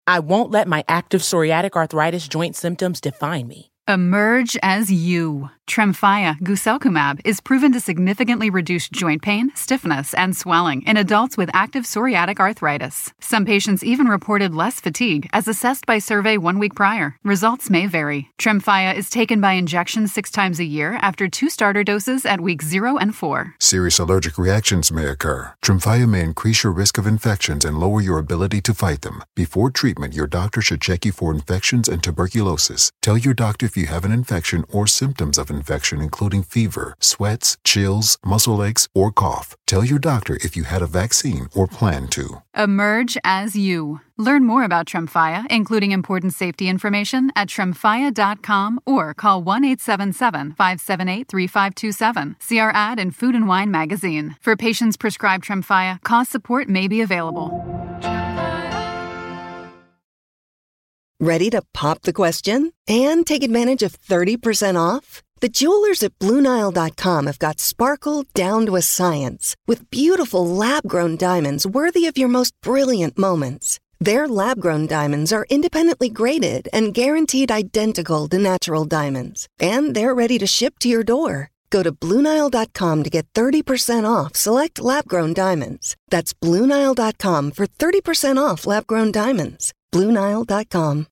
I won't let my active psoriatic arthritis joint symptoms define me. Emerge as you. Tremfya guselkumab is proven to significantly reduce joint pain, stiffness, and swelling in adults with active psoriatic arthritis. Some patients even reported less fatigue as assessed by survey 1 week prior. Results may vary. Tremfya is taken by injection 6 times a year after 2 starter doses at weeks 0 and 4. Serious allergic reactions may occur. Tremfya may increase your risk of infections and lower your ability to fight them. Before treatment, your doctor should check you for infections and tuberculosis. Tell your doctor if you have an infection or symptoms of infection, including fever, sweats, chills, muscle aches, or cough. Tell your doctor if you had a vaccine or plan to. Emerge as you. Learn more about Tremfya, including important safety information, at tremfya.com or call 1-877-578-3527. See our ad in Food and Wine magazine. For patients prescribed Tremfya, cost support may be available. Ready to pop the question and take advantage of 30% off? The jewelers at BlueNile.com have got sparkle down to a science with beautiful lab-grown diamonds worthy of your most brilliant moments. Their lab-grown diamonds are independently graded and guaranteed identical to natural diamonds. And they're ready to ship to your door. Go to BlueNile.com to get 30% off select lab-grown diamonds. That's BlueNile.com for 30% off lab-grown diamonds. BlueNile.com.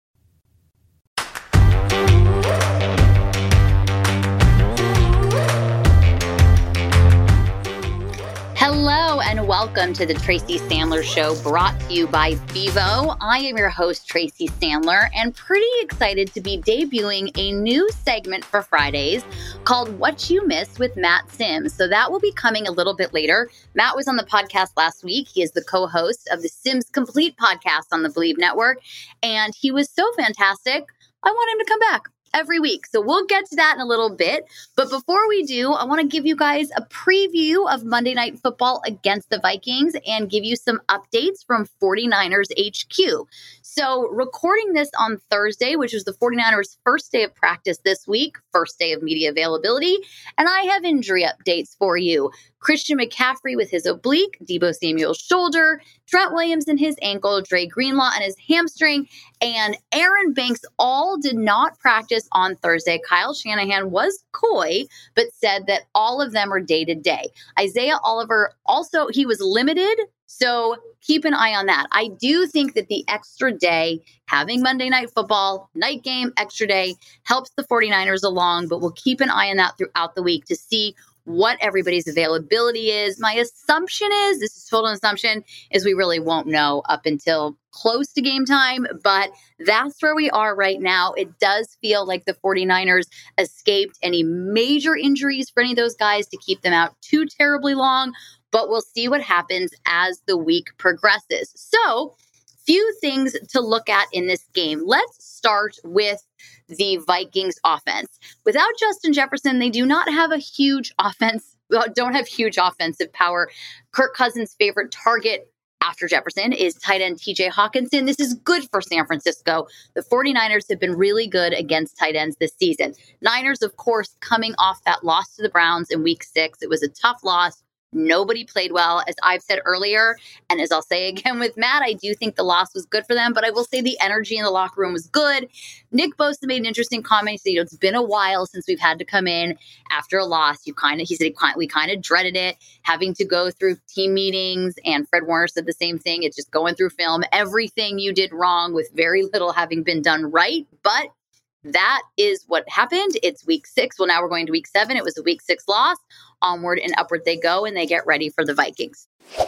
Hello and welcome to the Tracy Sandler Show, brought to you by Vivo. I am your host, Tracy Sandler, and pretty excited to be debuting a new segment for Fridays called What You Missed with Matt Sims. So that will be coming a little bit later. Matt was on the podcast last week. He is the co-host of the Sims Complete podcast on the Believe Network, and he was so fantastic, I want him to come back every week. So we'll get to that in a little bit. But before we do, I want to give you guys a preview of Monday Night Football against the Vikings and give you some updates from 49ers HQ. So recording this on Thursday, which was the 49ers' first day of practice this week, first day of media availability, and I have injury updates for you. Christian McCaffrey with his oblique, Deebo Samuel's shoulder, Trent Williams and his ankle, Dre Greenlaw and his hamstring, and Aaron Banks all did not practice on Thursday. Kyle Shanahan was coy, but said that all of them are day-to-day. Isaiah Oliver also, he was limited, so keep an eye on that. I do think that the extra day, having Monday Night Football, night game, extra day, helps the 49ers along, but we'll keep an eye on that throughout the week to see what everybody's availability is. My assumption is, this is total assumption, is we really won't know up until close to game time, but that's where we are right now. It does feel like the 49ers escaped any major injuries for any of those guys to keep them out too terribly long, but we'll see what happens as the week progresses. So, few things to look at in this game. Let's start with the Vikings offense. Without Justin Jefferson, they do not have a huge offense, don't have huge offensive power. Kirk Cousins' favorite target after Jefferson is tight end TJ Hawkinson. This is good for San Francisco. The 49ers have been really good against tight ends this season. Niners, of course, coming off that loss to the Browns in week 6. It was a tough loss. Nobody played well, as I've said earlier. And as I'll say again with Matt, I do think the loss was good for them, but I will say the energy in the locker room was good. Nick Bosa made an interesting comment. He said, it's been a while since we've had to come in after a loss. He said, we kind of dreaded it, having to go through team meetings. And Fred Warner said the same thing. It's just going through film, everything you did wrong with very little having been done right. But that is what happened. It's week 6. Well, now we're going to week 7. It was a week 6 loss. Onward and upward they go, and they get ready for the Vikings.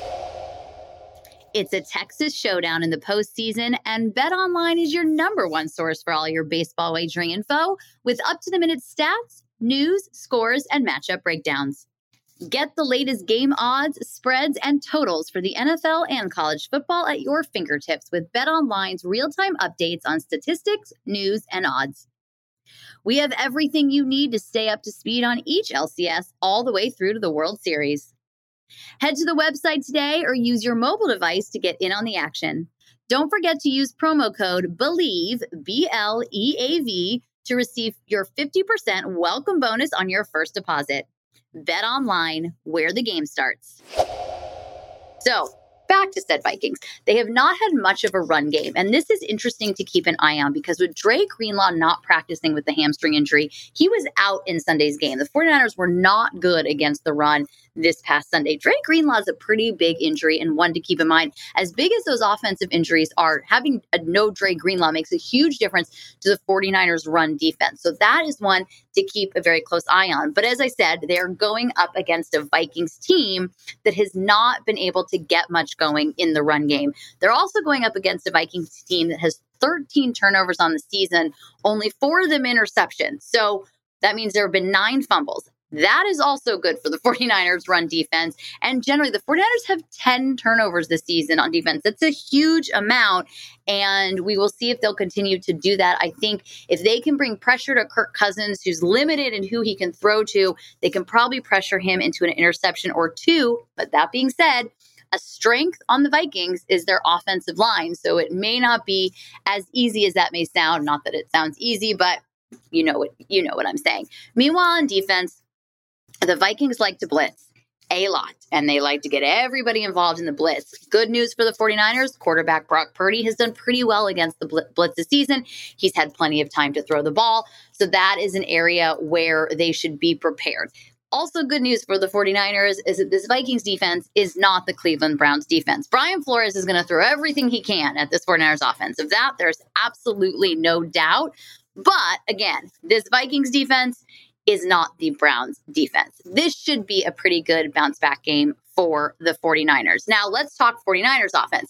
It's a Texas showdown in the postseason, and BetOnline is your #1 source for all your baseball wagering info with up-to-the-minute stats, news, scores, and matchup breakdowns. Get the latest game odds, spreads, and totals for the NFL and college football at your fingertips with BetOnline's real-time updates on statistics, news, and odds. We have everything you need to stay up to speed on each LCS all the way through to the World Series. Head to the website today or use your mobile device to get in on the action. Don't forget to use promo code BELIEVE, BLEAV, to receive your 50% welcome bonus on your first deposit. Bet online, where the game starts. So, back to said Vikings. They have not had much of a run game. And this is interesting to keep an eye on because with Dre Greenlaw not practicing with the hamstring injury, he was out in Sunday's game. The 49ers were not good against the run this past Sunday. Dre Greenlaw is a pretty big injury and one to keep in mind. As big as those offensive injuries are, having a no Dre Greenlaw makes a huge difference to the 49ers run defense. So that is one to keep a very close eye on. But as I said, they're going up against a Vikings team that has not been able to get much going in the run game. They're also going up against a Vikings team that has 13 turnovers on the season, only 4 of them interceptions. So that means there have been 9 fumbles. That is also good for the 49ers run defense. And generally, the 49ers have 10 turnovers this season on defense. That's a huge amount. And we will see if they'll continue to do that. I think if they can bring pressure to Kirk Cousins, who's limited in who he can throw to, they can probably pressure him into an interception or 2. But that being said, a strength on the Vikings is their offensive line. So it may not be as easy as that may sound. Not that it sounds easy, but you know what I'm saying. Meanwhile, on defense, the Vikings like to blitz a lot, and they like to get everybody involved in the blitz. Good news for the 49ers, quarterback Brock Purdy has done pretty well against the blitz this season. He's had plenty of time to throw the ball, so that is an area where they should be prepared. Also, good news for the 49ers is that this Vikings defense is not the Cleveland Browns defense. Brian Flores is going to throw everything he can at this 49ers offense. Of that, there's absolutely no doubt. But again, this Vikings defense is not the Browns defense. This should be a pretty good bounce back game for the 49ers. Now let's talk 49ers offense.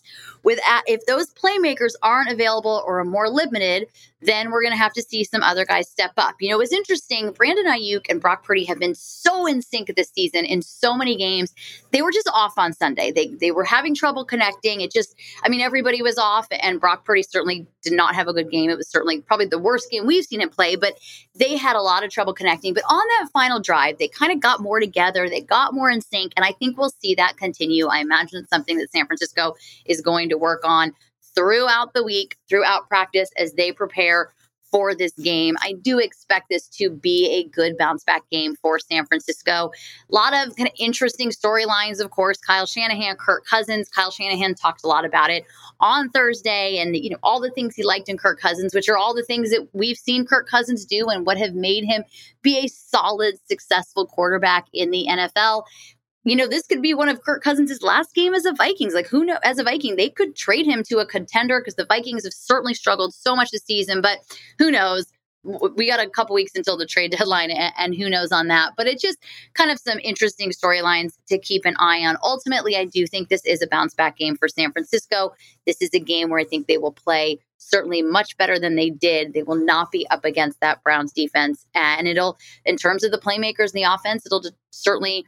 If those playmakers aren't available or are more limited, then we're going to have to see some other guys step up. You know, it's interesting. Brandon Ayuk and Brock Purdy have been so in sync this season in so many games. They were just off on Sunday. They were having trouble connecting. Everybody was off, and Brock Purdy certainly did not have a good game. It was certainly probably the worst game we've seen him play, but they had a lot of trouble connecting. But on that final drive, they kind of got more together. They got more in sync, and I think we'll see that continue. I imagine it's something that San Francisco is going to work on throughout the week, throughout practice as they prepare for this game. I do expect this to be a good bounce back game for San Francisco. A lot of kind of interesting storylines, of course. Kyle Shanahan, Kirk Cousins. Kyle Shanahan talked a lot about it on Thursday, and all the things he liked in Kirk Cousins, which are all the things that we've seen Kirk Cousins do and what have made him be a solid, successful quarterback in the NFL. This could be one of Kirk Cousins' last game as a Vikings. Who knows? As a Viking, they could trade him to a contender because the Vikings have certainly struggled so much this season. But who knows? We got a couple weeks until the trade deadline, and who knows on that. But it's just kind of some interesting storylines to keep an eye on. Ultimately, I do think this is a bounce back game for San Francisco. This is a game where I think they will play certainly much better than they did. They will not be up against that Browns defense. And it'll, in terms of the playmakers in the offense, it'll certainly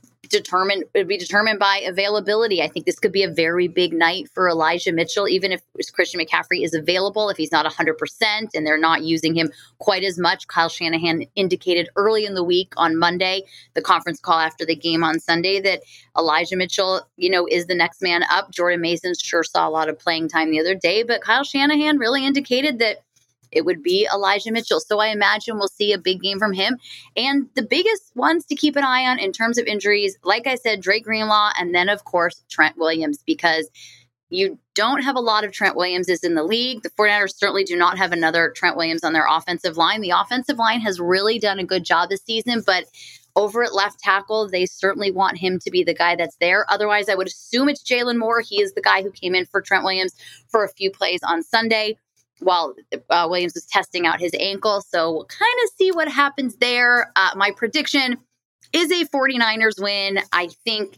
be determined by availability. I think this could be a very big night for Elijah Mitchell, even if Christian McCaffrey is available, if he's not 100% and they're not using him quite as much. Kyle Shanahan indicated early in the week on Monday, the conference call after the game on Sunday, that Elijah Mitchell, is the next man up. Jordan Mason sure saw a lot of playing time the other day, but Kyle Shanahan really indicated that it would be Elijah Mitchell. So I imagine we'll see a big game from him. And the biggest ones to keep an eye on in terms of injuries, like I said, Dre Greenlaw, and then, of course, Trent Williams, because you don't have a lot of Trent Williamses in the league. The 49ers certainly do not have another Trent Williams on their offensive line. The offensive line has really done a good job this season, but over at left tackle, they certainly want him to be the guy that's there. Otherwise, I would assume it's Jalen Moore. He is the guy who came in for Trent Williams for a few plays on Sunday while Williams was testing out his ankle. So we'll kind of see what happens there. My prediction is a 49ers win. I think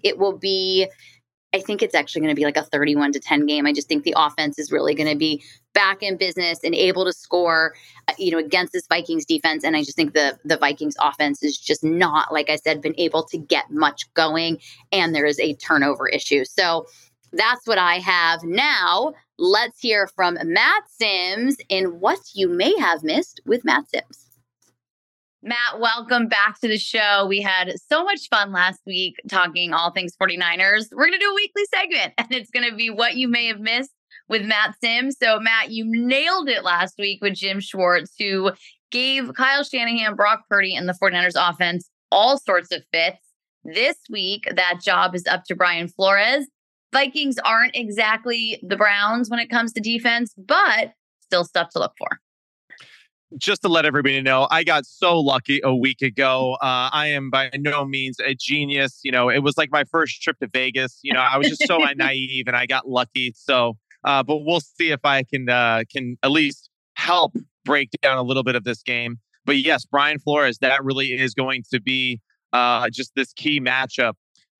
it's actually going to be like a 31-10 game. I just think the offense is really going to be back in business and able to score, against this Vikings defense. And I just think the Vikings offense is just not, like I said, been able to get much going. And there is a turnover issue. So that's what I have. Now, let's hear from Matt Sims in What You May Have Missed with Matt Sims. Matt, welcome back to the show. We had so much fun last week talking all things 49ers. We're going to do a weekly segment, and it's going to be What You May Have Missed with Matt Sims. So, Matt, you nailed it last week with Jim Schwartz, who gave Kyle Shanahan, Brock Purdy, and the 49ers offense all sorts of fits. This week, that job is up to Brian Flores. Vikings aren't exactly the Browns when it comes to defense, but still stuff to look for. Just to let everybody know, I got so lucky a week ago. I am by no means a genius. It was like my first trip to Vegas. I was just so naive and I got lucky. So, but we'll see if I can at least help break down a little bit of this game. But yes, Brian Flores, that really is going to be just this key matchup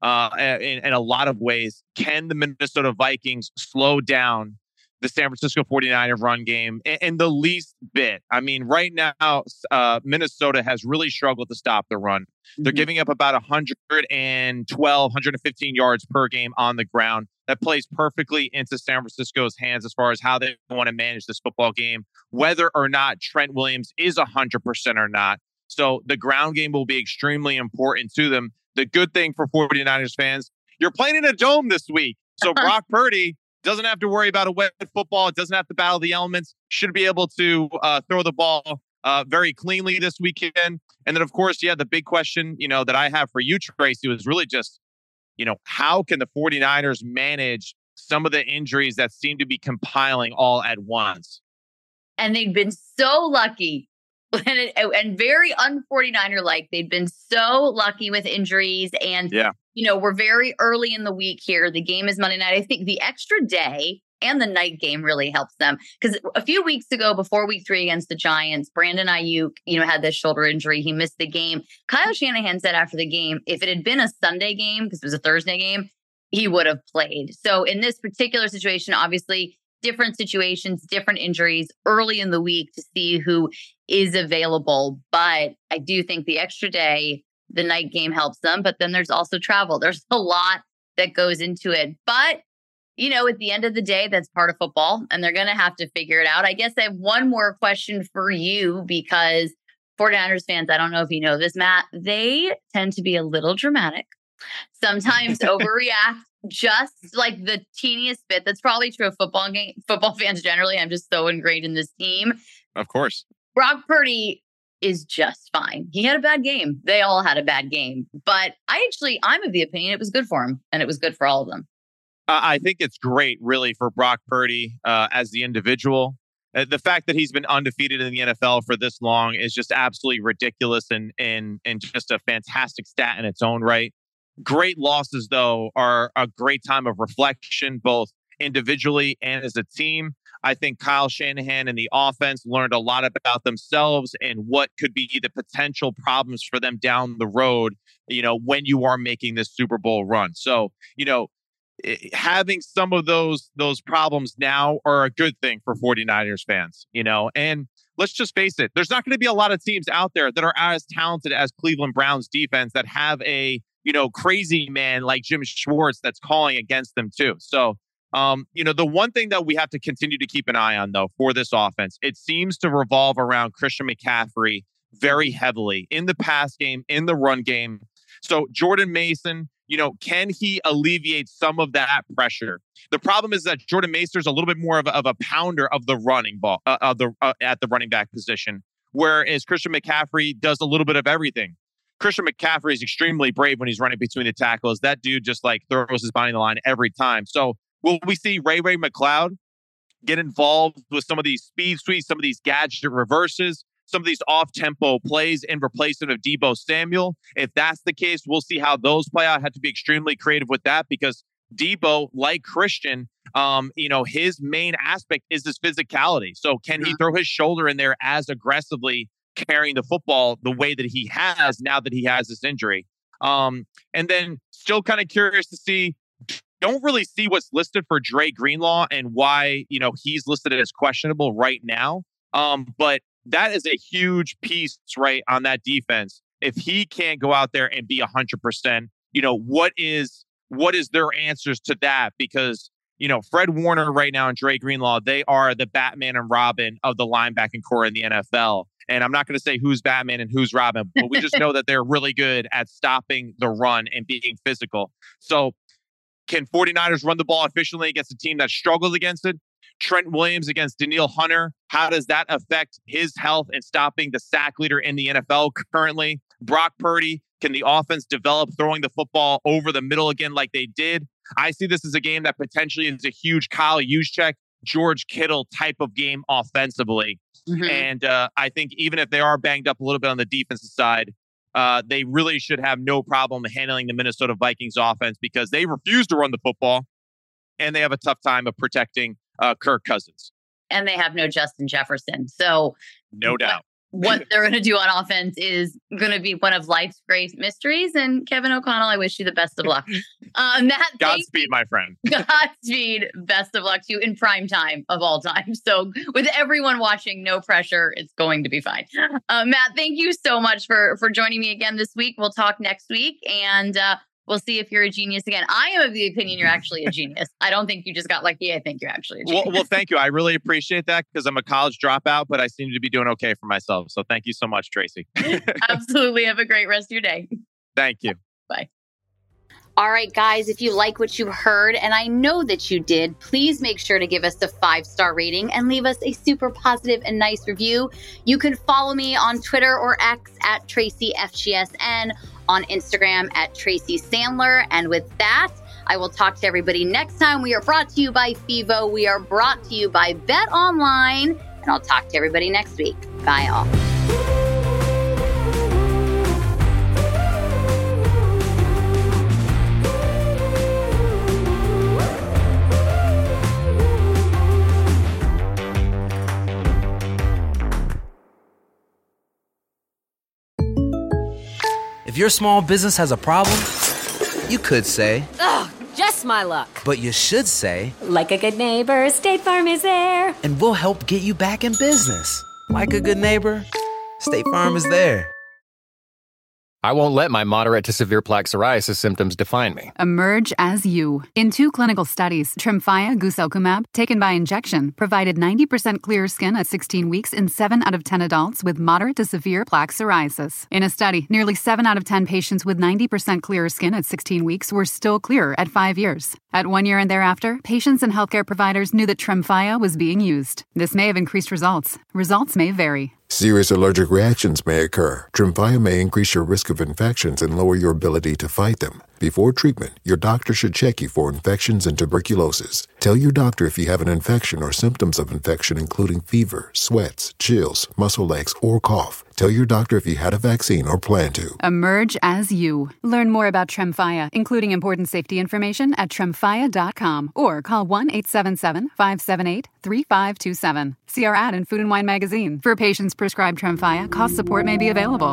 in a lot of ways. Can the Minnesota Vikings slow down the San Francisco 49ers run game in the least bit? I mean, right now, Minnesota has really struggled to stop the run. They're giving up about 112, 115 yards per game on the ground. That plays perfectly into San Francisco's hands as far as how they want to manage this football game, whether or not Trent Williams is 100% or not. So the ground game will be extremely important to them. The good thing for 49ers fans, you're playing in a dome this week. So Brock Purdy doesn't have to worry about a wet football. It doesn't have to battle the elements. Should be able to throw the ball very cleanly this weekend. And then, of course, the big question, that I have for you, Tracy, was really just, how can the 49ers manage some of the injuries that seem to be compiling all at once? And they've been so lucky and very un-49er-like. They've been so lucky with injuries. And, we're very early in the week here. The game is Monday night. I think the extra day and the night game really helps them. Because a few weeks ago, before week 3 against the Giants, Brandon Ayuk, had this shoulder injury. He missed the game. Kyle Shanahan said after the game, if it had been a Sunday game, because it was a Thursday game, he would have played. So in this particular situation, obviously, different situations, different injuries early in the week to see who is available. But I do think the extra day, the night game helps them. But then there's also travel. There's a lot that goes into it. But, at the end of the day, that's part of football and they're going to have to figure it out. I guess I have one more question for you because 49ers fans, I don't know if you know this, Matt, they tend to be a little dramatic, sometimes overreact. Just like the teeniest bit. That's probably true of football fans generally. I'm just so ingrained in this team. Of course. Brock Purdy is just fine. He had a bad game. They all had a bad game. But I'm of the opinion it was good for him and it was good for all of them. I think it's great, really, for Brock Purdy as the individual. The fact that he's been undefeated in the NFL for this long is just absolutely ridiculous and just a fantastic stat in its own right. Great losses, though, are a great time of reflection, both individually and as a team. I think Kyle Shanahan and the offense learned a lot about themselves and what could be the potential problems for them down the road, when you are making this Super Bowl run. So, having some of those problems now are a good thing for 49ers fans, and let's just face it, there's not going to be a lot of teams out there that are as talented as Cleveland Browns defense that have a crazy man like Jim Schwartz that's calling against them too. So, the one thing that we have to continue to keep an eye on, though, for this offense, it seems to revolve around Christian McCaffrey very heavily in the pass game, in the run game. So Jordan Mason, can he alleviate some of that pressure? The problem is that Jordan Mason's a little bit more of a pounder of the running ball at the running back position, whereas Christian McCaffrey does a little bit of everything. Christian McCaffrey is extremely brave when he's running between the tackles. That dude just throws his body in the line every time. So will we see Ray McCloud get involved with some of these speed sweeps, some of these gadget reverses, some of these off-tempo plays in replacement of Deebo Samuel? If that's the case, we'll see how those play out. Have to be extremely creative with that because Deebo, like Christian, his main aspect is his physicality. So can he throw his shoulder in there as aggressively carrying the football the way that he has now that he has this injury? And then still kind of curious to see, don't really see what's listed for Dre Greenlaw and why, he's listed as questionable right now. But that is a huge piece, right, on that defense. If he can't go out there and be 100%, what is their answers to that? Because, Fred Warner right now and Dre Greenlaw, they are the Batman and Robin of the linebacking core in the NFL. And I'm not going to say who's Batman and who's Robin, but we just know that they're really good at stopping the run and being physical. So can 49ers run the ball efficiently against a team that struggles against it? Trent Williams against Danielle Hunter, how does that affect his health and stopping the sack leader in the NFL currently? Brock Purdy, can the offense develop throwing the football over the middle again like they did? I see this as a game that potentially is a huge Kyle Juszczyk, George Kittle type of game offensively. Mm-hmm. And I think even if they are banged up a little bit on the defensive side, they really should have no problem handling the Minnesota Vikings offense because they refuse to run the football and they have a tough time of protecting Kirk Cousins. And they have no Justin Jefferson. So no doubt. What they're going to do on offense is going to be one of life's great mysteries. And Kevin O'Connell, I wish you the best of luck. Matt, Godspeed, my friend. Godspeed. Best of luck to you in prime time of all time. So with everyone watching, no pressure. It's going to be fine. Matt, thank you so much for joining me again this week. We'll talk next week. And we'll see if you're a genius again. I am of the opinion you're actually a genius. I don't think you just got lucky. I think you're actually a genius. Well, thank you. I really appreciate that because I'm a college dropout, but I seem to be doing okay for myself. So thank you so much, Tracy. Absolutely. Have a great rest of your day. Thank you. Bye. All right, guys, if you like what you heard, and I know that you did, please make sure to give us a 5-star rating and leave us a super positive and nice review. You can follow me on Twitter or X at TracyFGSN, on Instagram at Tracy Sandler. And with that, I will talk to everybody next time. We are brought to you by FIVO. We are brought to you by Bet Online. And I'll talk to everybody next week. Bye, all. If your small business has a problem, you could say, "Ugh, just my luck." But you should say, like a good neighbor, State Farm is there. And we'll help get you back in business. Like a good neighbor, State Farm is there. I won't let my moderate to severe plaque psoriasis symptoms define me. Emerge as you. In 2 clinical studies, Tremfya guselkumab, taken by injection, provided 90% clearer skin at 16 weeks in 7 out of 10 adults with moderate to severe plaque psoriasis. In a study, nearly 7 out of 10 patients with 90% clearer skin at 16 weeks were still clearer at 5 years. At 1 year and thereafter, patients and healthcare providers knew that Tremfya was being used. This may have increased results. Results may vary. Serious allergic reactions may occur. Tremfya may increase your risk of infections and lower your ability to fight them. Before treatment, your doctor should check you for infections and tuberculosis. Tell your doctor if you have an infection or symptoms of infection, including fever, sweats, chills, muscle aches, or cough. Tell your doctor if you had a vaccine or plan to. Emerge as you. Learn more about Tremfya, including important safety information at tremfya.com or call 1-877-578-3527. See our ad in Food & Wine magazine. For patients prescribed Tremfya, cost support may be available.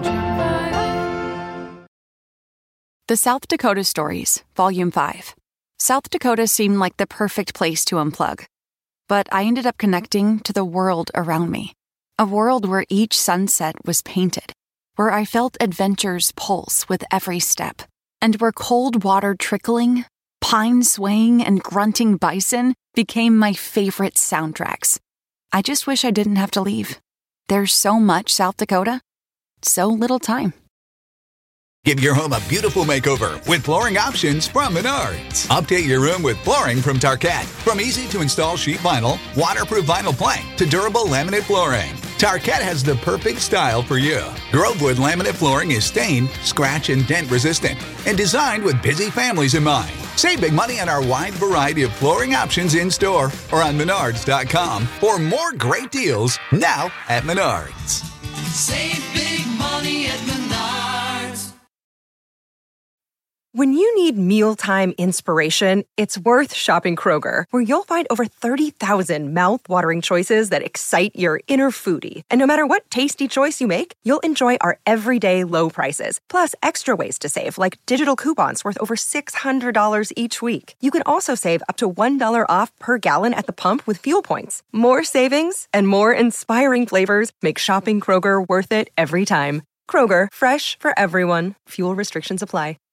The South Dakota Stories, Volume 5. South Dakota seemed like the perfect place to unplug. But I ended up connecting to the world around me. A world where each sunset was painted, where I felt adventure's pulse with every step, and where cold water trickling, pine swaying, and grunting bison became my favorite soundtracks. I just wish I didn't have to leave. There's so much South Dakota, so little time. Give your home a beautiful makeover with flooring options from Menards. Update your room with flooring from Tarkett. From easy-to-install sheet vinyl, waterproof vinyl plank, to durable laminate flooring, Tarkett has the perfect style for you. Grovewood laminate flooring is stain, scratch, and dent resistant and designed with busy families in mind. Save big money on our wide variety of flooring options in-store or on Menards.com for more great deals now at Menards. Save big money at Menards. When you need mealtime inspiration, it's worth shopping Kroger, where you'll find over 30,000 mouth-watering choices that excite your inner foodie. And no matter what tasty choice you make, you'll enjoy our everyday low prices, plus extra ways to save, like digital coupons worth over $600 each week. You can also save up to $1 off per gallon at the pump with fuel points. More savings and more inspiring flavors make shopping Kroger worth it every time. Kroger, fresh for everyone. Fuel restrictions apply.